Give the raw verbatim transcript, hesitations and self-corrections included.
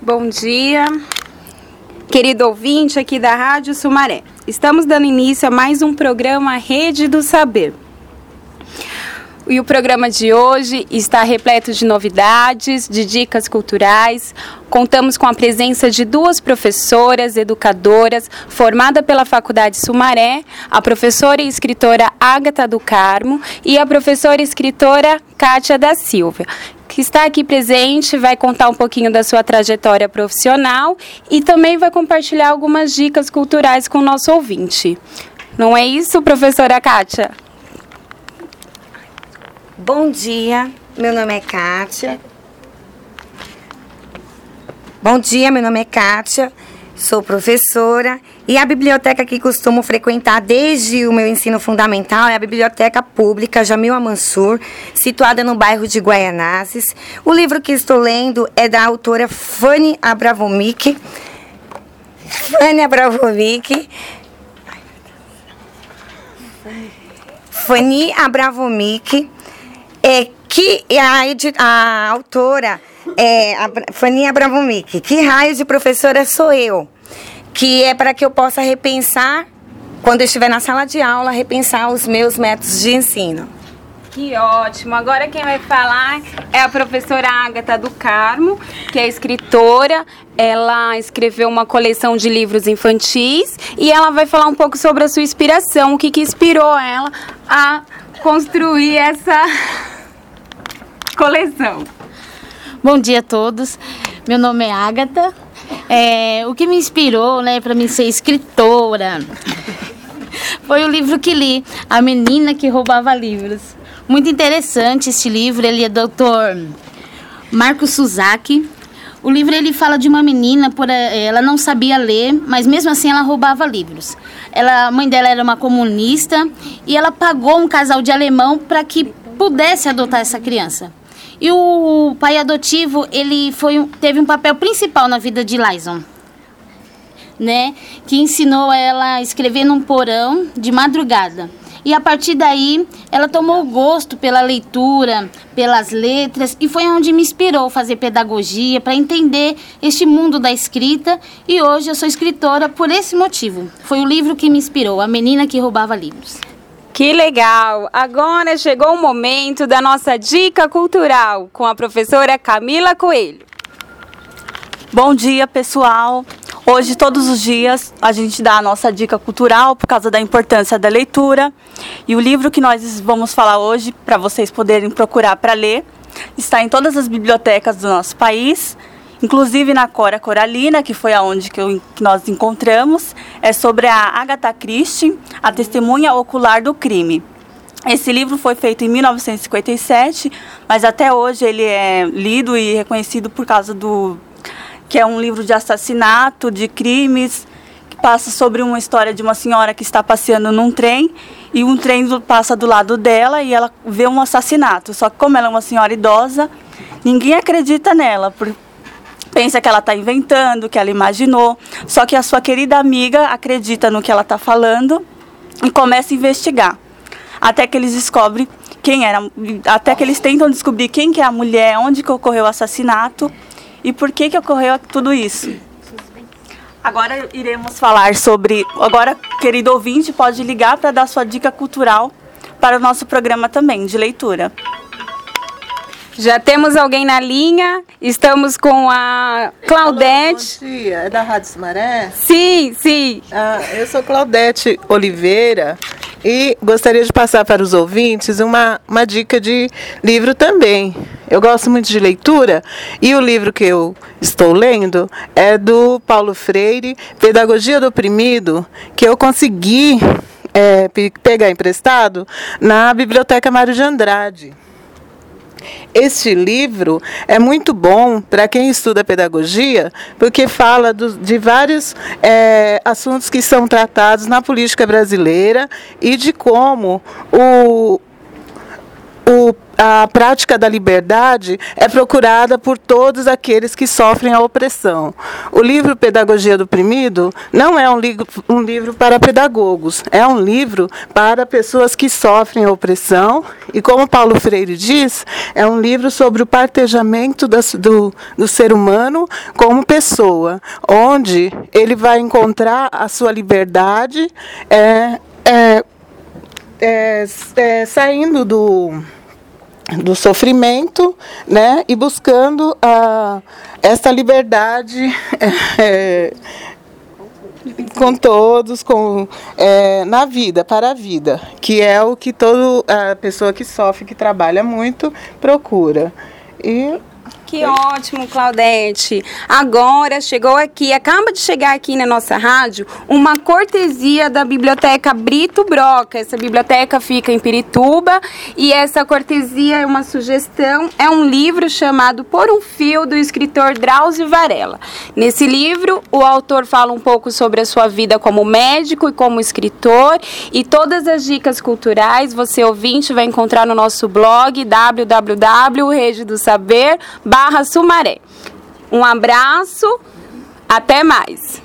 Bom dia, querido ouvinte aqui da Rádio Sumaré. Estamos dando início a mais um programa Rede do Saber. E o programa de hoje está repleto de novidades, de dicas culturais. Contamos com a presença de duas professoras, educadoras, formadas pela Faculdade Sumaré, a professora e escritora Ágata do Carmo e a professora e escritora Kátia da Silva, que está aqui presente, vai contar um pouquinho da sua trajetória profissional e também vai compartilhar algumas dicas culturais com o nosso ouvinte. Não é isso, professora Kátia? Bom dia, meu nome é Kátia. Bom dia, meu nome é Kátia, sou professora e a biblioteca que costumo frequentar desde o meu ensino fundamental é a Biblioteca Pública Jamil Mansur, situada no bairro de Guaianazes. O livro que estou lendo é da autora Fanny Abramovic. Fanny Abramovic. Fanny Abramovic. É que a, edi- a autora é a Fanny Abramovic. Que raio de professora sou eu? Que é para que eu possa repensar, quando eu estiver na sala de aula, repensar os meus métodos de ensino. Que ótimo! Agora quem vai falar é a professora Ágata do Carmo, que é escritora. Ela escreveu uma coleção de livros infantis e ela vai falar um pouco sobre a sua inspiração, o que, que inspirou ela a construir essa coleção. Bom dia a todos, meu nome é Ágata. É, o que me inspirou, né, para mim ser escritora foi o livro que li, A Menina que Roubava Livros. Muito interessante esse livro, ele é doutor Marco Suzaki. O livro ele fala de uma menina, por, ela não sabia ler, mas mesmo assim ela roubava livros. Ela, a mãe dela era uma comunista e ela pagou um casal de alemão para que pudesse adotar essa criança. E o pai adotivo, ele foi, teve um papel principal na vida de Liza, né? Que ensinou ela a escrever num porão de madrugada. E a partir daí, ela tomou gosto pela leitura, pelas letras, e foi onde me inspirou a fazer pedagogia, para entender este mundo da escrita. E hoje eu sou escritora por esse motivo. Foi o livro que me inspirou, A Menina que Roubava Livros. Que legal! Agora chegou o momento da nossa dica cultural com a professora Camila Coelho. Bom dia, pessoal! Hoje, todos os dias, a gente dá a nossa dica cultural por causa da importância da leitura. E o livro que nós vamos falar hoje, para vocês poderem procurar para ler, está em todas as bibliotecas do nosso país, inclusive na Cora Coralina, que foi aonde que, eu, que nós encontramos. É sobre a Agatha Christie, a testemunha ocular do crime. Esse livro foi feito em mil novecentos e cinquenta e sete, mas até hoje ele é lido e reconhecido por causa do... que é um livro de assassinato, de crimes, que passa sobre uma história de uma senhora que está passeando num trem e um trem passa do lado dela e ela vê um assassinato. Só que como ela é uma senhora idosa, ninguém acredita nela, por, pensa que ela está inventando, que ela imaginou. Só que a sua querida amiga acredita no que ela está falando e começa a investigar. Até que eles descobrem quem era, até que eles tentam descobrir quem que é a mulher, onde que ocorreu o assassinato. E por que que ocorreu tudo isso? Agora iremos falar sobre... Agora, querido ouvinte, pode ligar para dar sua dica cultural para o nosso programa também, de leitura. Já temos alguém na linha, estamos com a Claudete. Alô, bom dia, é da Rádio Sumaré? Sim, sim. Ah, eu sou Claudete Oliveira e gostaria de passar para os ouvintes uma, uma dica de livro também. Eu gosto muito de leitura e o livro que eu estou lendo é do Paulo Freire, Pedagogia do Oprimido, que eu consegui é, pegar emprestado na Biblioteca Mário de Andrade. Este livro é muito bom para quem estuda pedagogia, porque fala do, de vários é, assuntos que são tratados na política brasileira e de como o, o, a prática da liberdade é procurada por todos aqueles que sofrem a opressão. O livro Pedagogia do Oprimido não é um livro, um livro para pedagogos, é um livro para pessoas que sofrem a opressão e, como Paulo Freire diz, é um livro sobre o partejamento das, do, do ser humano como pessoa, onde ele vai encontrar a sua liberdade é, é, é, é, saindo do, do sofrimento, né, e buscando a, essa liberdade é, com todos, com, é, na vida, para a vida, que é o que toda a pessoa que sofre, que trabalha muito, procura. E que ótimo, Claudete. Agora chegou aqui, acaba de chegar aqui na nossa rádio, uma cortesia da Biblioteca Brito Broca. Essa biblioteca fica em Pirituba e essa cortesia é uma sugestão, é um livro chamado Por um Fio, do escritor Drauzio Varela. Nesse livro, o autor fala um pouco sobre a sua vida como médico e como escritor, e todas as dicas culturais você, ouvinte, vai encontrar no nosso blog w w w ponto rede do saber barra Sumaré. Um abraço, até mais!